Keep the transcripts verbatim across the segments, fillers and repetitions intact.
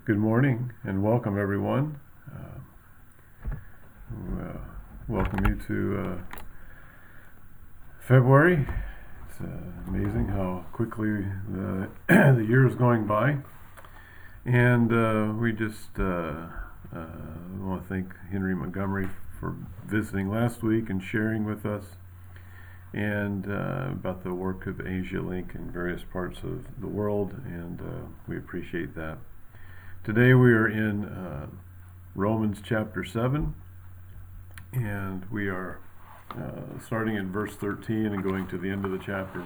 Good morning and welcome everyone. Uh, uh, welcome you to uh, February. It's uh, amazing how quickly the, the year is going by. And uh, we just uh, uh, want to thank Henry Montgomery for visiting last week and sharing with us and uh, about the work of Asia Link in various parts of the world, and uh, we appreciate that. Today we are in uh, Romans chapter seven, and we are uh, starting in verse thirteen and going to the end of the chapter.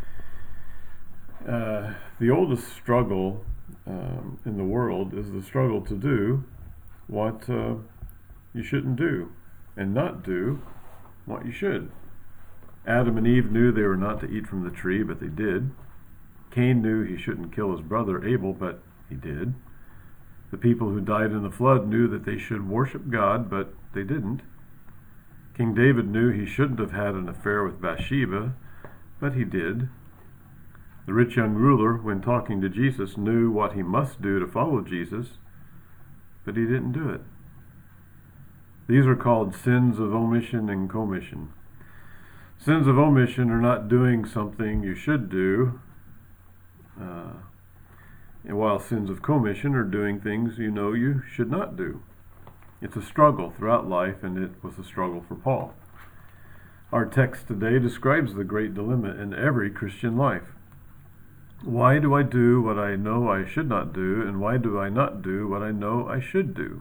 Uh, the oldest struggle um, in the world is the struggle to do what uh, you shouldn't do and not do what you should. Adam and Eve knew they were not to eat from the tree, but they did. Cain knew he shouldn't kill his brother Abel, but he did. The people who died in the flood knew that they should worship God, but they didn't. King David knew he shouldn't have had an affair with Bathsheba, but he did. The rich young ruler, when talking to Jesus, knew what he must do to follow Jesus, but he didn't do it. These are called sins of omission and commission. Sins of omission are not doing something you should do, uh, and while sins of commission are doing things you know you should not do. It's a struggle throughout life, and it was a struggle for Paul. Our text today describes the great dilemma in every Christian life. Why do I do what I know I should not do, and why do I not do what I know I should do?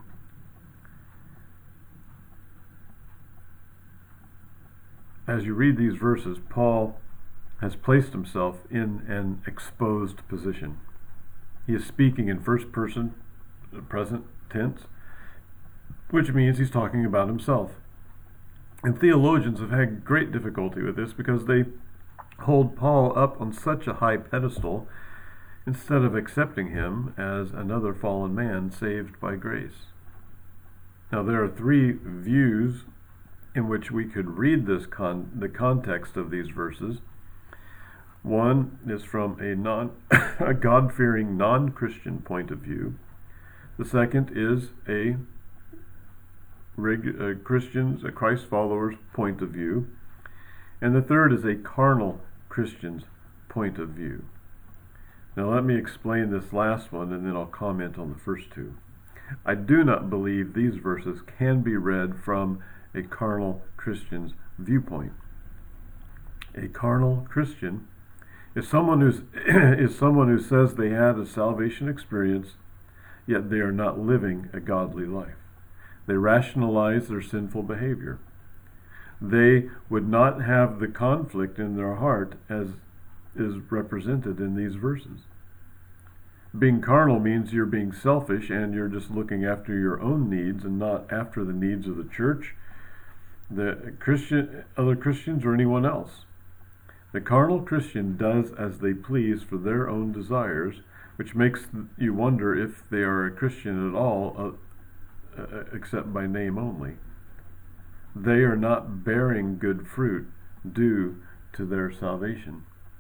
As you read these verses, Paul has placed himself in an exposed position. He is speaking in first person, present tense, which means he's talking about himself. And theologians have had great difficulty with this because they hold Paul up on such a high pedestal instead of accepting him as another fallen man saved by grace. Now, there are three views in which we could read this con- the context of these verses. One is from a non a God-fearing non-Christian point of view. The second is a, reg- a Christian's, a Christ follower's point of view. And the third is a carnal Christian's point of view. Now let me explain this last one, and then I'll comment on the first two. I do not believe these verses can be read from a carnal Christian's viewpoint. A carnal Christian is someone who's is someone who says they had a salvation experience, yet they are not living a godly life. They rationalize their sinful behavior. They would not have the conflict in their heart as is represented in these verses. Being carnal means you're being selfish and you're just looking after your own needs and not after the needs of the church, the Christian, other Christians, or anyone else. The carnal Christian does as they please for their own desires, which makes you wonder if they are a Christian at all, uh, uh, except by name only. They are not bearing good fruit due to their salvation.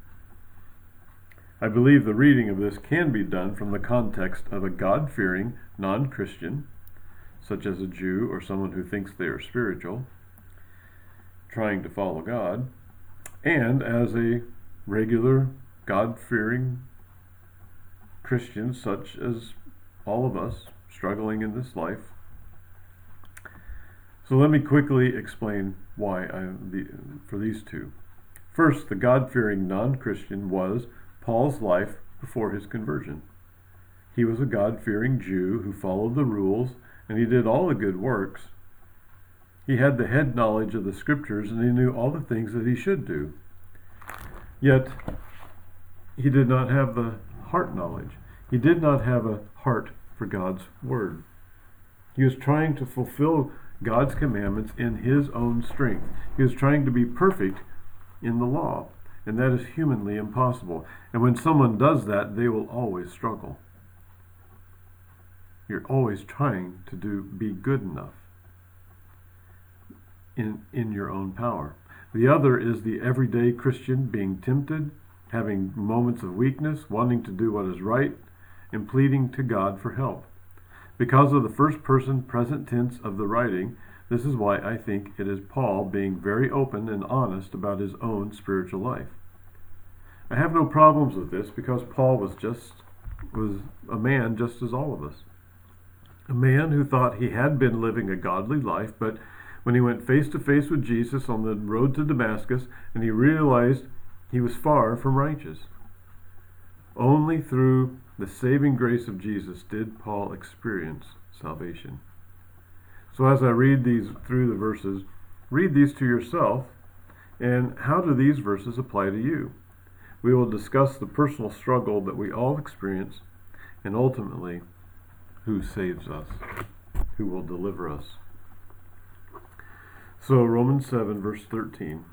I believe the reading of this can be done from the context of a God-fearing non-Christian, such as a Jew or someone who thinks they are spiritual, trying to follow God, and as a regular God-fearing Christian, such as all of us struggling in this life. So let me quickly explain why I, the, for these two. First, the God-fearing non-Christian was Paul's life before his conversion. He was a God-fearing Jew who followed the rules, and he did all the good works. He had the head knowledge of the scriptures, and he knew all the things that he should do. Yet, he did not have the heart knowledge. He did not have a heart for God's word. He was trying to fulfill God's commandments in his own strength. He was trying to be perfect in the law, and that is humanly impossible. And when someone does that, they will always struggle. You're always trying to do be good enough in in your own power. The other is the everyday Christian being tempted, having moments of weakness, wanting to do what is right, and pleading to God for help. Because of the first person present tense of the writing, this is why I think it is Paul being very open and honest about his own spiritual life. I have no problems with this because Paul was just was a man just as all of us. A man who thought he had been living a godly life, but when he went face to face with Jesus on the road to Damascus, and he realized he was far from righteous. Only through the saving grace of Jesus did Paul experience salvation. So as I read these through the verses, read these to yourself, and how do these verses apply to you? We will discuss the personal struggle that we all experience, and ultimately, who saves us, who will deliver us. So Romans seven, verse thirteen.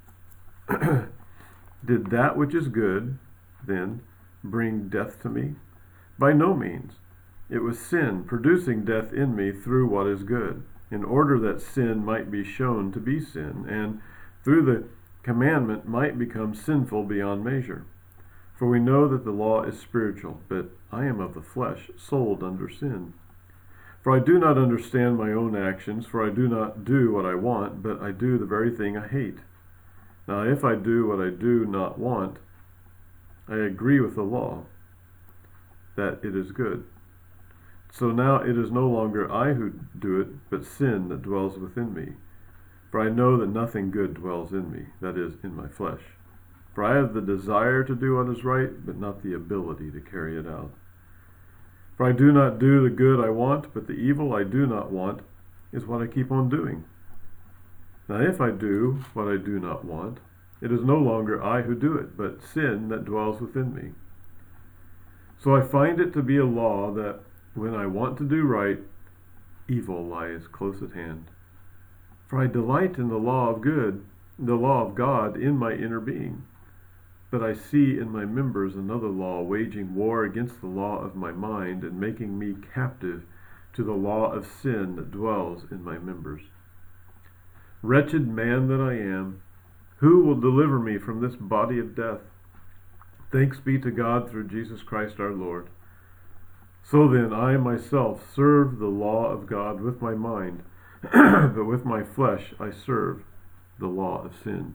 Did that which is good, then, bring death to me? By no means. It was sin producing death in me through what is good, in order that sin might be shown to be sin, and through the commandment might become sinful beyond measure. For we know that the law is spiritual, but I am of the flesh, sold under sin. For I do not understand my own actions, for I do not do what I want, but I do the very thing I hate. Now if I do what I do not want, I agree with the law, that it is good. So now it is no longer I who do it, but sin that dwells within me. For I know that nothing good dwells in me, that is, in my flesh. For I have the desire to do what is right, but not the ability to carry it out. For I do not do the good I want, but the evil I do not want is what I keep on doing. Now if I do what I do not want, it is no longer I who do it, but sin that dwells within me. So I find it to be a law that when I want to do right, evil lies close at hand. For I delight in the law of good, the law of God in my inner being. But I see in my members another law waging war against the law of my mind and making me captive to the law of sin that dwells in my members. Wretched man that I am, who will deliver me from this body of death? Thanks be to God through Jesus Christ our Lord. So then I myself serve the law of God with my mind, but with my flesh I serve the law of sin.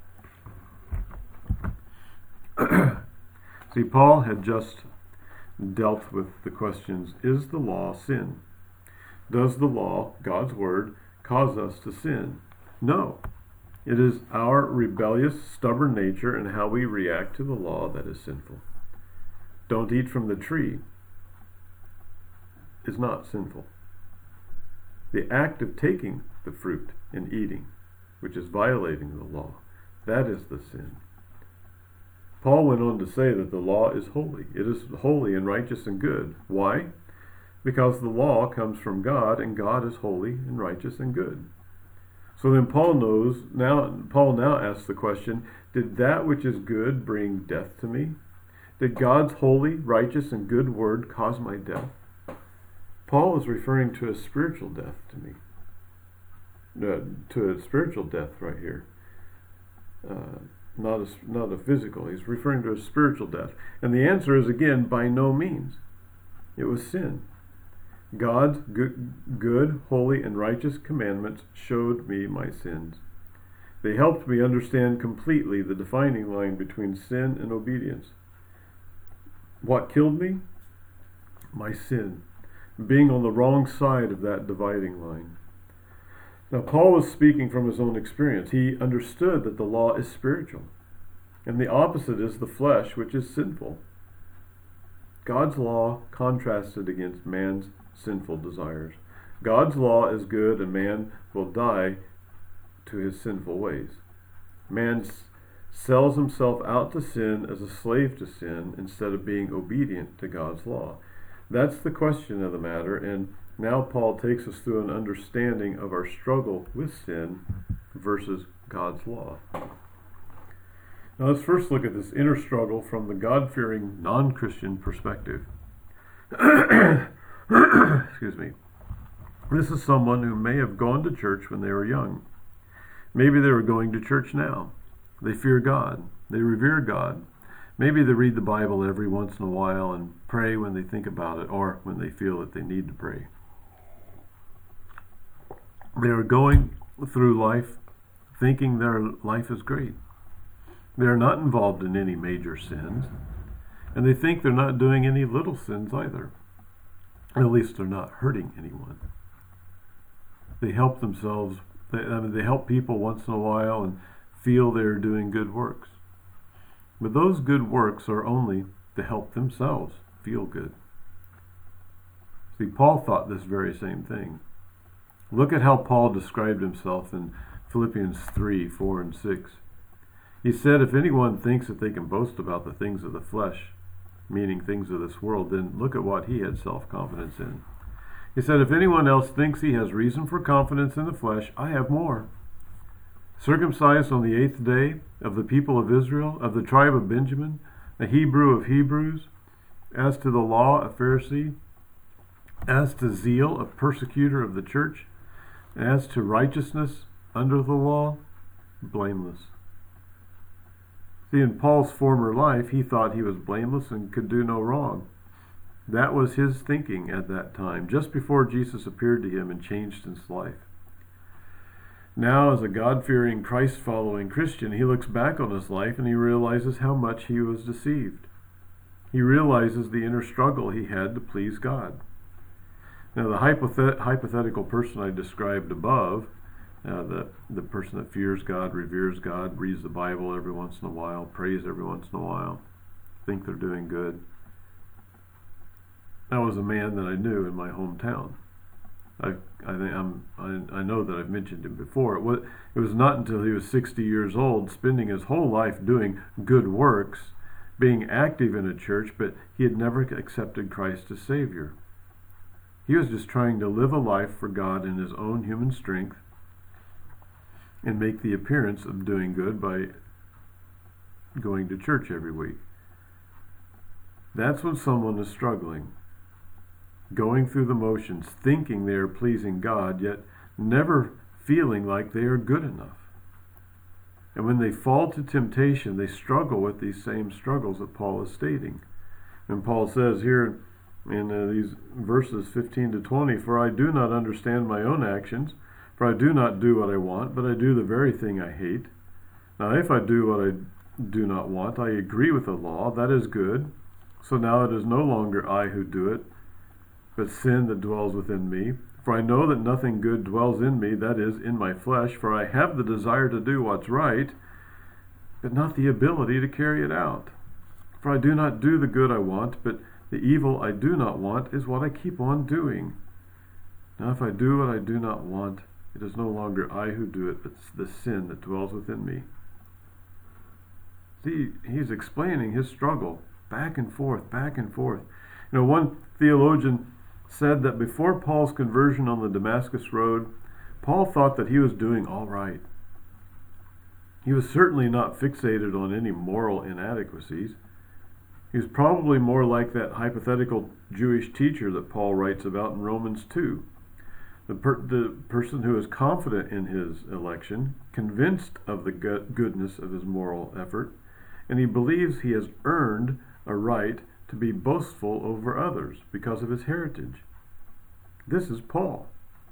See, Paul had just dealt with the questions, is the law sin? Does the law, God's word, cause us to sin? No. It is our rebellious, stubborn nature and how we react to the law that is sinful. Don't eat from the tree is not sinful. The act of taking the fruit and eating, which is violating the law, that is the sin. Paul went on to say that the law is holy. It is holy and righteous and good. Why? Because the law comes from God, and God is holy and righteous and good. So then Paul knows, now Paul now asks the question, did that which is good bring death to me? Did God's holy, righteous, and good word cause my death? Paul is referring to a spiritual death to me. Uh, to a spiritual death right here. Uh, not a, not a physical. He's referring to a spiritual death. And the answer is, again, by no means. It was sin. God's good, good, holy, and righteous commandments showed me my sins. They helped me understand completely the defining line between sin and obedience. What killed me? My sin. Being on the wrong side of that dividing line. Now, Paul was speaking from his own experience. He understood that the law is spiritual, and the opposite is the flesh, which is sinful. God's law contrasted against man's sinful desires. God's law is good, and man will die to his sinful ways. Man s- sells himself out to sin as a slave to sin instead of being obedient to God's law. That's the question of the matter, and now Paul takes us through an understanding of our struggle with sin versus God's law. Now let's first look at this inner struggle from the God-fearing, non-Christian perspective. Excuse me. This is someone who may have gone to church when they were young. Maybe they were going to church now. They fear God. They revere God. Maybe they read the Bible every once in a while and pray when they think about it or when they feel that they need to pray. They are going through life thinking their life is great. They are not involved in any major sins, and they think they're not doing any little sins either. At least they're not hurting anyone. They help themselves, they, I mean, they help people once in a while and feel they're doing good works. But those good works are only to help themselves feel good. See, Paul thought this very same thing. Look at how Paul described himself in Philippians three, four, and six. He said, if anyone thinks that they can boast about the things of the flesh, meaning things of this world, then look at what he had self-confidence in. He said, if anyone else thinks he has reason for confidence in the flesh, I have more. Circumcised on the eighth day, of the people of Israel, of the tribe of Benjamin, a Hebrew of Hebrews, as to the law, a Pharisee, as to zeal, a persecutor of the church, as to righteousness under the law, blameless. See, in Paul's former life, he thought he was blameless and could do no wrong. That was his thinking at that time, just before Jesus appeared to him and changed his life. Now, as a God-fearing, Christ-following Christian, he looks back on his life and he realizes how much he was deceived. He realizes the inner struggle he had to please God. Now, the hypothet- hypothetical person I described above, uh, the, the person that fears God, reveres God, reads the Bible every once in a while, prays every once in a while, think they're doing good. That was a man that I knew in my hometown. I I think I'm I, I know that I've mentioned him before. It was it was not until he was sixty years old, spending his whole life doing good works, being active in a church, but he had never accepted Christ as Savior. He was just trying to live a life for God in his own human strength and make the appearance of doing good by going to church every week. That's when someone is struggling, going through the motions, thinking they are pleasing God, yet never feeling like they are good enough. And when they fall to temptation, they struggle with these same struggles that Paul is stating. And Paul says here in uh, these verses fifteen to twenty, for I do not understand my own actions, for I do not do what I want, but I do the very thing I hate. Now if I do what I do not want, I agree with the law, that is good. So now it is no longer I who do it, but sin that dwells within me. For I know that nothing good dwells in me, that is, in my flesh, for I have the desire to do what's right, but not the ability to carry it out. For I do not do the good I want, but the evil I do not want is what I keep on doing. Now if I do what I do not want, it is no longer I who do it, but the sin that dwells within me. See, he's explaining his struggle, back and forth, back and forth. You know, one theologian said that before Paul's conversion on the Damascus Road, Paul thought that he was doing all right. He was certainly not fixated on any moral inadequacies. He was probably more like that hypothetical Jewish teacher that Paul writes about in Romans two. The, per- the person who is confident in his election, convinced of the go- goodness of his moral effort, and he believes he has earned a right to be boastful over others because of his heritage. This is Paul.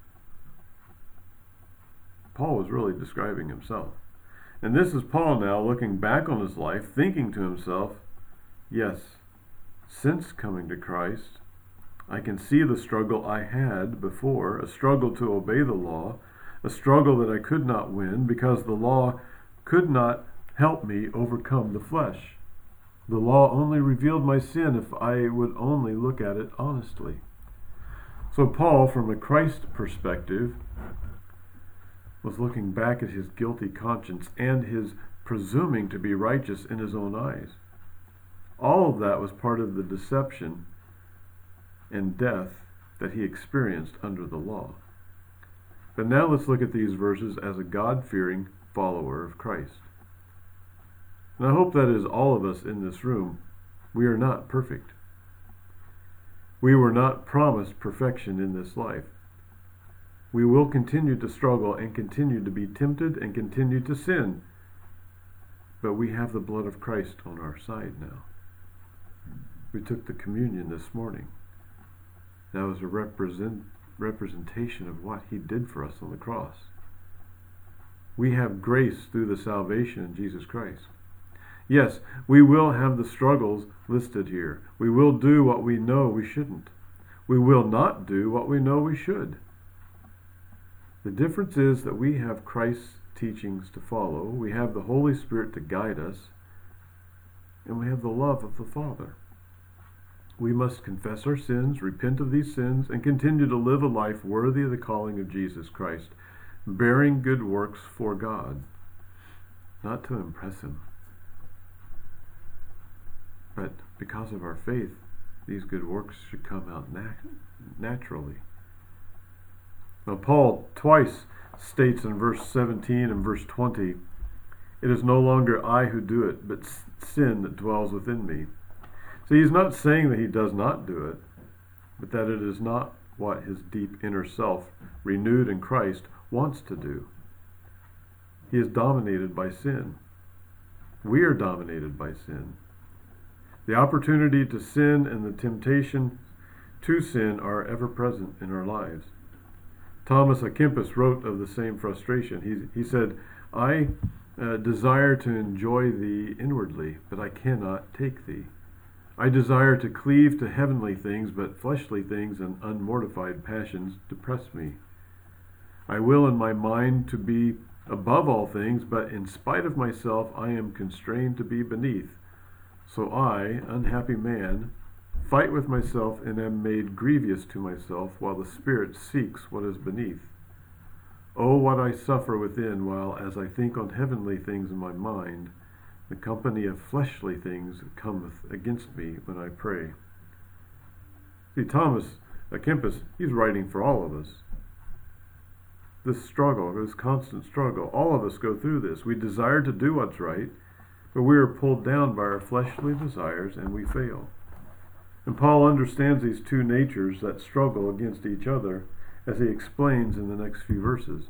Paul was really describing himself. And this is Paul now looking back on his life, thinking to himself, yes, since coming to Christ, I can see the struggle I had before, a struggle to obey the law, a struggle that I could not win because the law could not help me overcome the flesh. The law only revealed my sin if I would only look at it honestly. So Paul, from a Christ perspective, was looking back at his guilty conscience and his presuming to be righteous in his own eyes. All of that was part of the deception and death that he experienced under the law. But now let's look at these verses as a God-fearing follower of Christ. And I hope that is all of us in this room. We are not perfect. We were not promised perfection in this life. We will continue to struggle and continue to be tempted and continue to sin. But we have the blood of Christ on our side now. We took the communion this morning. That was a represent, representation of what he did for us on the cross. We have grace through the salvation in Jesus Christ. Yes, we will have the struggles listed here. We will do what we know we shouldn't. We will not do what we know we should. The difference is that we have Christ's teachings to follow, we have the Holy Spirit to guide us, and we have the love of the Father. We must confess our sins, repent of these sins, and continue to live a life worthy of the calling of Jesus Christ, bearing good works for God, not to impress him, but because of our faith, these good works should come out nat- naturally. Now, Paul twice states in verse seventeen and verse twenty, "It is no longer I who do it, but sin that dwells within me." So he's not saying that he does not do it, but that it is not what his deep inner self, renewed in Christ, wants to do. He is dominated by sin. We are dominated by sin. The opportunity to sin and the temptation to sin are ever present in our lives. Thomas à Kempis wrote of the same frustration. He, he said, I uh, desire to enjoy thee inwardly, but I cannot take thee. I desire to cleave to heavenly things, but fleshly things and unmortified passions depress me. I will in my mind to be above all things, but in spite of myself I am constrained to be beneath. So I, unhappy man, fight with myself and am made grievous to myself, while the Spirit seeks what is beneath. Oh, what I suffer within, while as I think on heavenly things in my mind, the company of fleshly things cometh against me when I pray. See, Thomas à Kempis, he's writing for all of us. This struggle, this constant struggle, all of us go through this. We desire to do what's right, but we are pulled down by our fleshly desires and we fail. And Paul understands these two natures that struggle against each other, as he explains in the next few verses.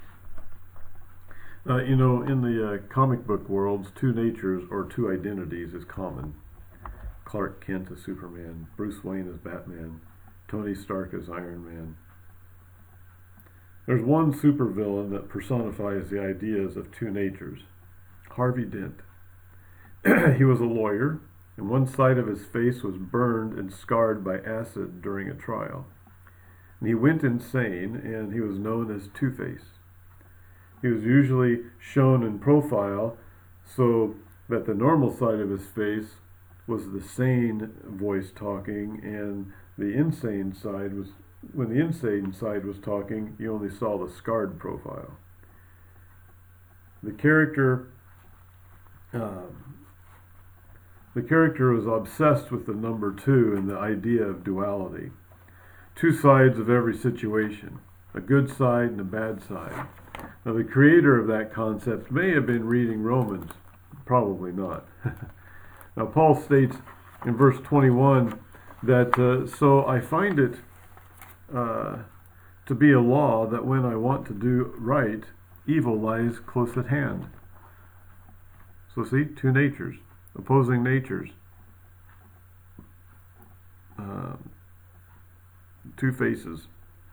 Uh, you know, in the uh, comic book worlds, two natures or two identities is common. Clark Kent as Superman, Bruce Wayne as Batman, Tony Stark as Iron Man. There's one supervillain that personifies the ideas of two natures, Harvey Dent. He was a lawyer, and one side of his face was burned and scarred by acid during a trial. And he went insane, and he was known as Two-Face. He was usually shown in profile so that the normal side of his face was the sane voice talking, and the insane side was, when the insane side was talking, you only saw the scarred profile. The character, um, the character was obsessed with the number two and the idea of duality. Two sides of every situation, a good side and a bad side. Now, the creator of that concept may have been reading Romans. Probably not. Now, Paul states in verse twenty-one that, uh, so I find it uh, to be a law that when I want to do right, evil lies close at hand. So see, two natures, opposing natures. Uh, two faces.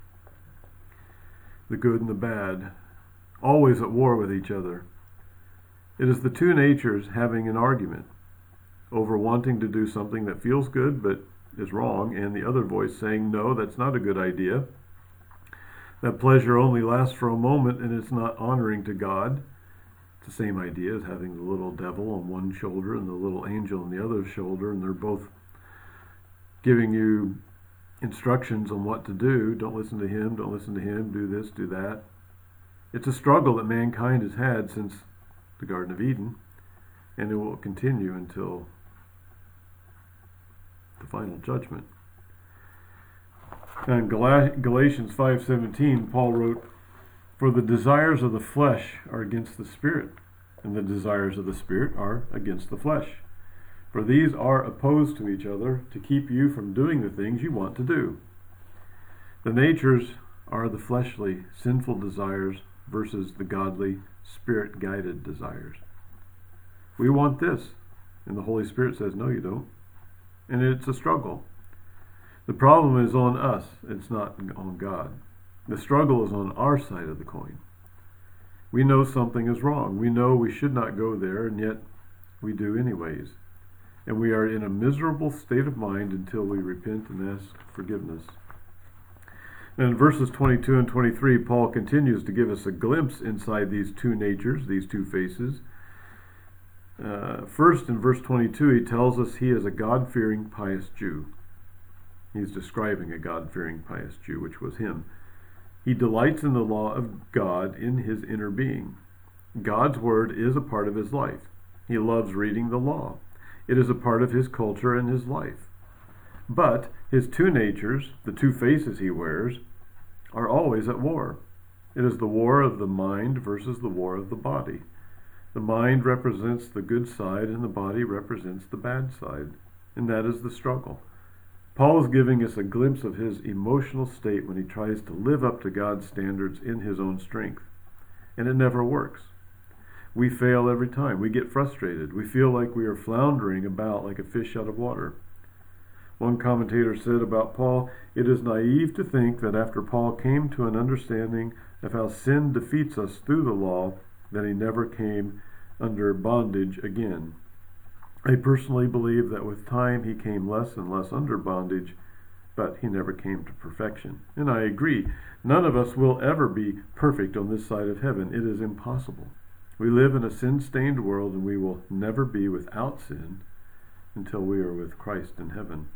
The good and the bad, always at war with each other. It is the two natures having an argument over wanting to do something that feels good but is wrong, and the other voice saying, no, that's not a good idea. That pleasure only lasts for a moment and it's not honoring to God. It's the same idea as having the little devil on one shoulder and the little angel on the other shoulder, and they're both giving you instructions on what to do. Don't listen to him, don't listen to him, do this, do that. It's a struggle that mankind has had since the Garden of Eden, and it will continue until the final judgment. And in Gal- Galatians five seventeen, Paul wrote, for the desires of the flesh are against the Spirit, and the desires of the Spirit are against the flesh. For these are opposed to each other to keep you from doing the things you want to do. The natures are the fleshly, sinful desires versus the godly, Spirit-guided desires. We want this. And the Holy Spirit says, no, you don't. And it's a struggle. The problem is on us. It's not on God. The struggle is on our side of the coin. We know something is wrong. We know we should not go there, and yet we do anyways. And we are in a miserable state of mind until we repent and ask forgiveness. And in verses twenty-two and twenty-three, Paul continues to give us a glimpse inside these two natures, these two faces. Uh, first, in verse twenty-two, he tells us he is a God-fearing, pious Jew. He's describing a God-fearing, pious Jew, which was him. He delights in the law of God in his inner being. God's word is a part of his life. He loves reading the law. It is a part of his culture and his life. But his two natures, the two faces he wears, are always at war. It is the war of the mind versus the war of the body. The mind represents the good side and the body represents the bad side. And that is the struggle. Paul is giving us a glimpse of his emotional state when he tries to live up to God's standards in his own strength. And it never works. We fail every time. We get frustrated. We feel like we are floundering about like a fish out of water. One commentator said about Paul, it is naive to think that after Paul came to an understanding of how sin defeats us through the law, that he never came under bondage again. I personally believe that with time he came less and less under bondage, but he never came to perfection. And I agree, none of us will ever be perfect on this side of heaven. It is impossible. We live in a sin-stained world, and we will never be without sin until we are with Christ in heaven.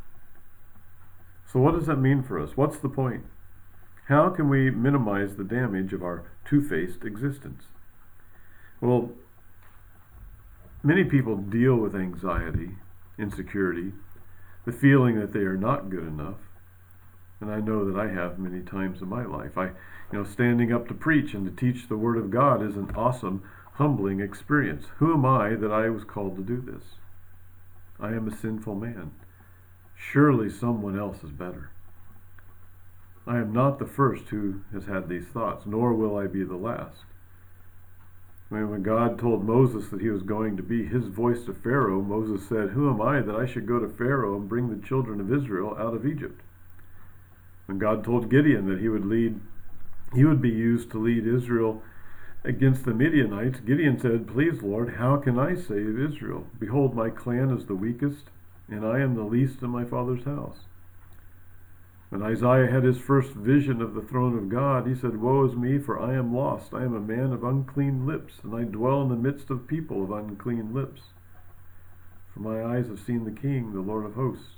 So what does that mean for us? What's the point? How can we minimize the damage of our two-faced existence? Well, many people deal with anxiety, insecurity, the feeling that they are not good enough. And I know that I have many times in my life. I, you know, standing up to preach and to teach the Word of God is an awesome, humbling experience. Who am I that I was called to do this? I am a sinful man. Surely someone else is better. I am not the first who has had these thoughts, nor will I be the last. When God told Moses that he was going to be his voice to Pharaoh, Moses said, who am I that I should go to Pharaoh and bring the children of Israel out of Egypt? When God told Gideon that he would lead, he would be used to lead Israel against the Midianites, Gideon said, please, Lord, how can I save Israel? Behold, my clan is the weakest, and I am the least in my father's house. When Isaiah had his first vision of the throne of God, he said, woe is me, for I am lost. I am a man of unclean lips, and I dwell in the midst of people of unclean lips. For my eyes have seen the King, the Lord of hosts.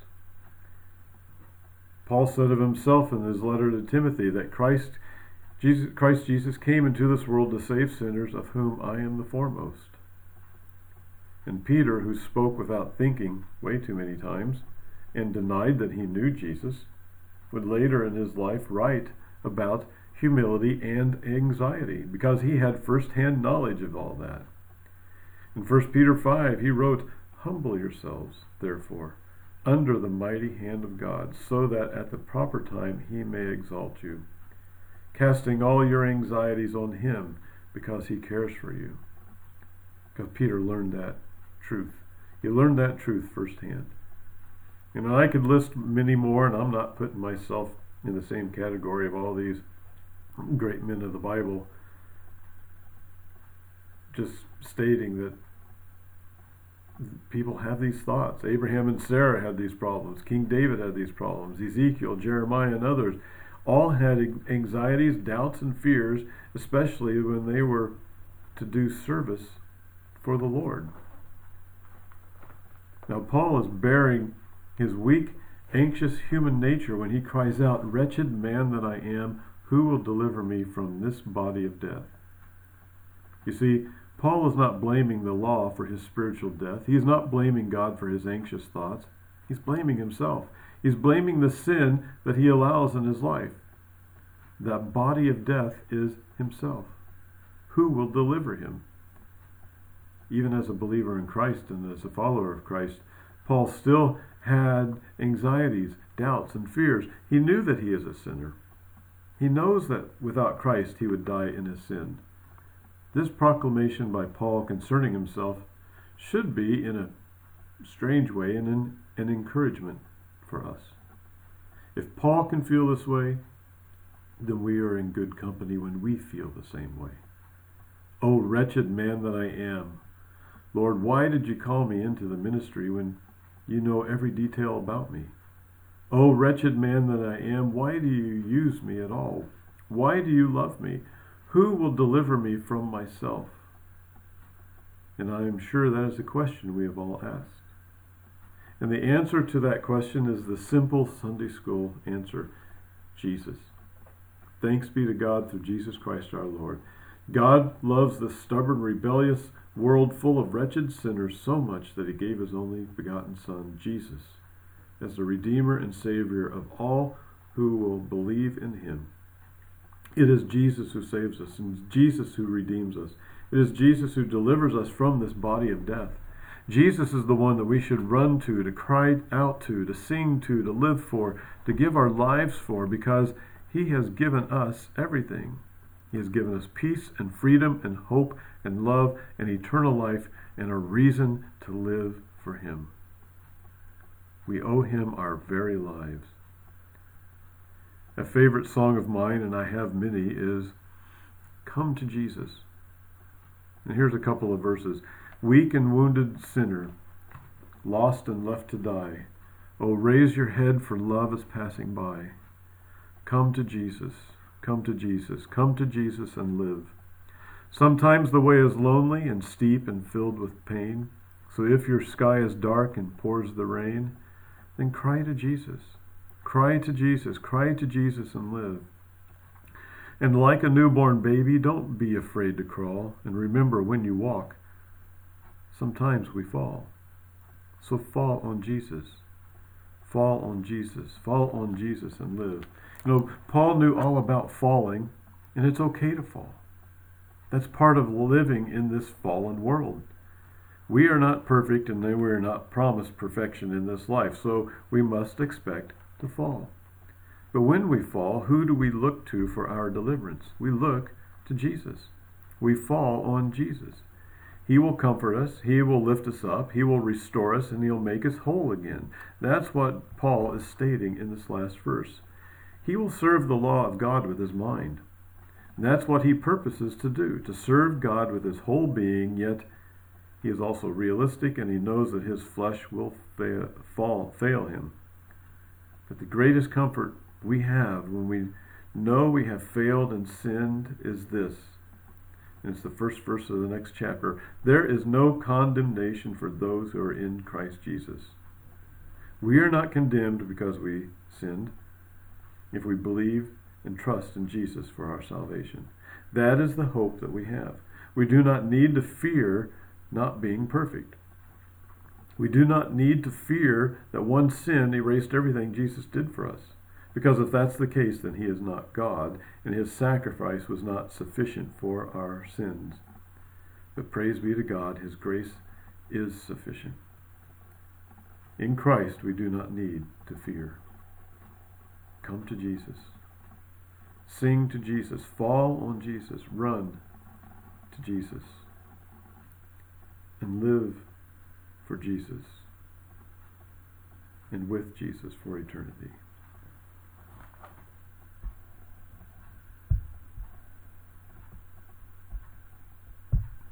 Paul said of himself in his letter to Timothy that Christ Jesus, Christ Jesus came into this world to save sinners, of whom I am the foremost. And Peter, who spoke without thinking way too many times, and denied that he knew Jesus, would later in his life write about humility and anxiety, because he had first-hand knowledge of all that. In First Peter five, he wrote, humble yourselves, therefore, under the mighty hand of God, so that at the proper time he may exalt you, casting all your anxieties on him, because he cares for you. Because Peter learned that truth. He learned that truth firsthand. You know, I could list many more, and I'm not putting myself in the same category of all these great men of the Bible, just stating that people have these thoughts. Abraham and Sarah had these problems. King David had these problems. Ezekiel, Jeremiah, and others all had anxieties, doubts, and fears, especially when they were to do service for the Lord. Now, Paul is bearing his weak, anxious human nature when he cries out, wretched man that I am, who will deliver me from this body of death? You see, Paul is not blaming the law for his spiritual death. He is not blaming God for his anxious thoughts. He's blaming himself. He's blaming the sin that he allows in his life. That body of death is himself. Who will deliver him? Even as a believer in Christ and as a follower of Christ, Paul still had anxieties, doubts, and fears. He knew that he is a sinner. He knows that without Christ he would die in his sin. This proclamation by Paul concerning himself should be, in a strange way, an, an encouragement for us. If Paul can feel this way, then we are in good company when we feel the same way. "O wretched man that I am, Lord, why did you call me into the ministry when you know every detail about me? O wretched man that I am, why do you use me at all? Why do you love me? Who will deliver me from myself?" And I am sure that is a question we have all asked. And the answer to that question is the simple Sunday school answer: Jesus. Thanks be to God through Jesus Christ our Lord. God loves the stubborn, rebellious world full of wretched sinners so much that he gave his only begotten Son, Jesus, as the Redeemer and Savior of all who will believe in him. It is Jesus who saves us, and Jesus who redeems us. It is Jesus who delivers us from this body of death. Jesus is the one that we should run to, to cry out to, to sing to, to live for, to give our lives for, because he has given us everything. He has given us peace and freedom and hope and love and eternal life and a reason to live for him. We owe him our very lives. A favorite song of mine, and I have many, is "Come to Jesus." And here's a couple of verses. "Weak and wounded sinner, lost and left to die, oh, raise your head, for love is passing by. Come to Jesus, come to Jesus, come to Jesus and live. Sometimes the way is lonely and steep and filled with pain, so if your sky is dark and pours the rain, then cry to Jesus, cry to Jesus, cry to Jesus and live. And like a newborn baby, don't be afraid to crawl, and remember when you walk, sometimes we fall. So fall on Jesus. Fall on Jesus. Fall on Jesus and live." You know, Paul knew all about falling, and it's okay to fall. That's part of living in this fallen world. We are not perfect, and we are not promised perfection in this life, so we must expect to fall. But when we fall, who do we look to for our deliverance? We look to Jesus. We fall on Jesus. He will comfort us, he will lift us up, he will restore us, and he'll make us whole again. That's what Paul is stating in this last verse. He will serve the law of God with his mind. And that's what he purposes to do, to serve God with his whole being, yet he is also realistic, and he knows that his flesh will fail, fall, fail him. But the greatest comfort we have when we know we have failed and sinned is this. And it's the first verse of the next chapter. "There is no condemnation for those who are in Christ Jesus." We are not condemned because we sinned, if we believe and trust in Jesus for our salvation. That is the hope that we have. We do not need to fear not being perfect. We do not need to fear that one sin erased everything Jesus did for us. Because if that's the case, then he is not God, and his sacrifice was not sufficient for our sins. But praise be to God, his grace is sufficient. In Christ, we do not need to fear. Come to Jesus. Sing to Jesus. Fall on Jesus. Run to Jesus. And live for Jesus and with Jesus for eternity.